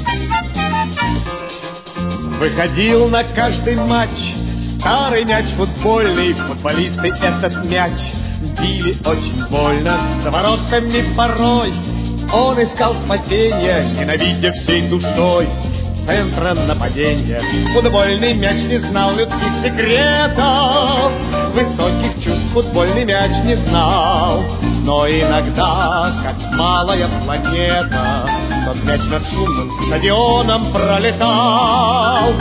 Выходил на каждый матч старый мяч футбольный, футболисты этот мяч били очень больно, за воротами порой. Он искал спасения, ненавидя всей душой центра нападения. Футбольный мяч не знал людских секретов, высоких чувств футбольный мяч не знал. Но иногда, как малая планета, тот мяч над шумным стадионом пролетал.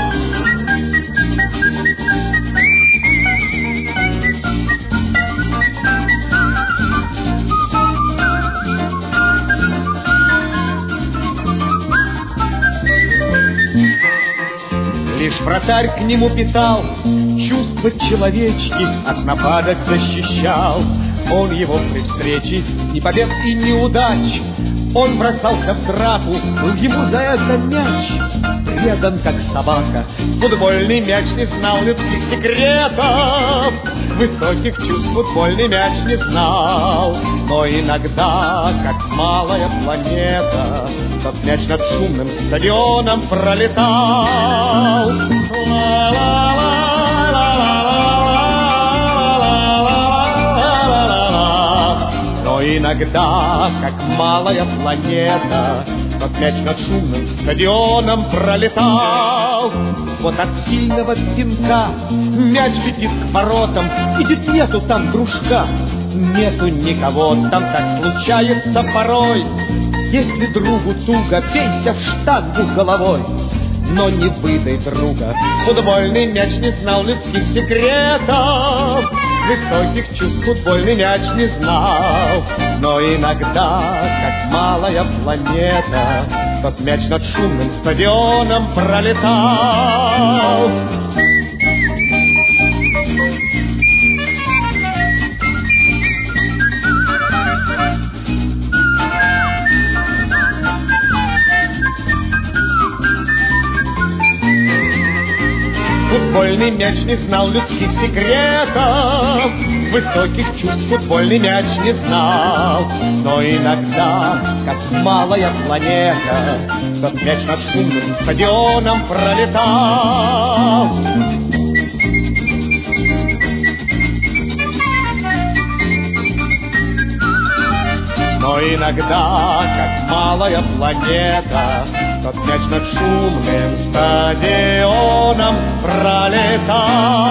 Лишь вратарь к нему питал чувства человечки, от нападок защищал. Он его при встрече ни побед и неудач, он бросался в драку, был ему за это мяч предан, как собака. Футбольный мяч не знал людских секретов, высоких чувств футбольный мяч не знал. Но иногда, как малая планета, тот мяч над шумным стадионом пролетал. Но иногда, как малая планета, тот мяч над шумным стадионом пролетал. Вот от сильного пинка мяч летит к воротам, видит, нету там кружка, нету никого, там так случается порой. Если другу туго, бейся в штангу головой, но не выдай друга. Футбольный мяч не знал людских секретов, высоких чувств футбольный мяч не знал. Но иногда, как малая планета, тот мяч над шумным стадионом пролетал. Футбольный мяч не знал людских секретов, высоких чувств футбольный мяч не знал. Но иногда, как малая планета, тот мяч над шумным стадионом пролетал. Но иногда, как малая планета, тот мяч над шумным стадионом пролетал.